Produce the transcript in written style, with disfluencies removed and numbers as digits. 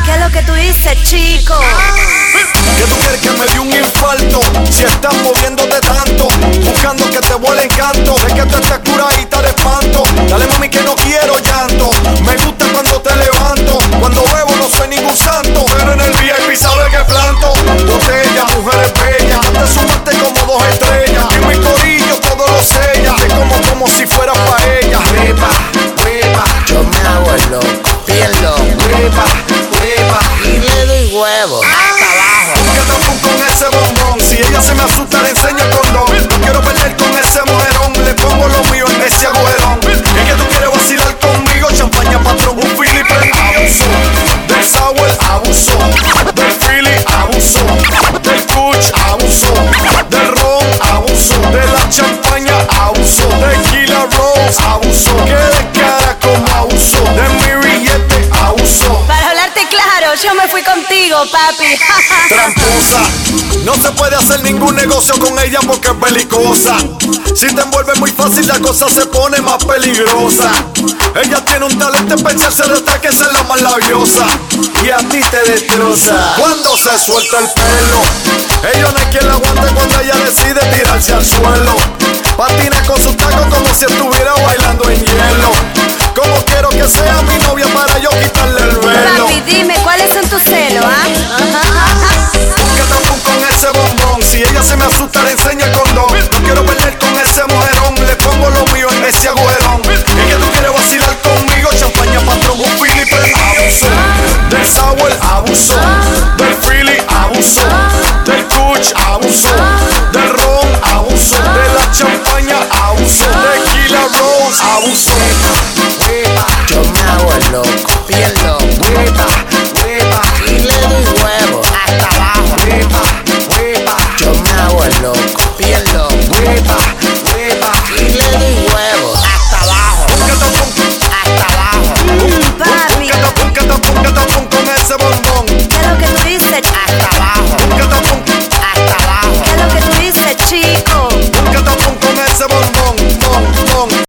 ¿Qué es lo que tú dices, chico? ¿Qué tú quieres que me dé un infarto? Si estás moviéndote tanto, buscando que te vuele encanto, de que tú estés curadita de espanto. Dale mami que no quiero llanto, me gusta cuando te levanto. Cuando bebo no soy ningún santo, pero en el VIP sabe que planto. Botella, mujeres bellas, te sumaste como 2 estrellas. En mi corillo todo lo sella, te como si fuera paella. Huepa, huepa, yo me hago el loco, pierdo. Huepa, huepa, y le doy huevo hasta abajo. ¿Qué tal con ese bombón? Si ella se me asusta le enseño el condón. No quiero perder con ese mujerón, le pongo lo mío en ese agüerón. Es que tú quieres vacilar conmigo, champaña patrón, un Philly abuso. Del sour abuso, del Philly abuso, del Kush abuso, del ron abuso, de la champaña abuso, tequila rose abuso, que de cara como abuso, de mi billete abuso. Para hablarte claro, yo me fui contigo, papi. Tramposa, no se puede hacer ningún negocio con ella porque es belicosa. Si te envuelves muy fácil la cosa se pone más peligrosa. Ella tiene un talento especial, se nota que es la más labiosa y a ti te destroza cuando se suelta el pelo. Ella no hay quien la aguante cuando ella decide tirarse al suelo. Patina con sus tacos como si estuviera bailando en hielo. Como quiero que sea mi novia para yo quitarle el velo. Papi, dime, ¿cuáles son tus celos, ¿Qué tal con ese bombón? Si ella se me asusta le enseño el condón. No quiero perder con ese mujerón, le pongo lo mío en ese agüerón. Es que tú quieres vacilar conmigo, champaña patrón, un Philly abuso. Del sour abuso, del Philly abuso, del Kush abuso, del ron abuso, de la champaña abuso, tequila rose abuso. Huepa, yo me hago el loco, pierdo. Huepa, huepa, y le doy huevo hasta abajo. Huepa, huepa, yo me hago el loco.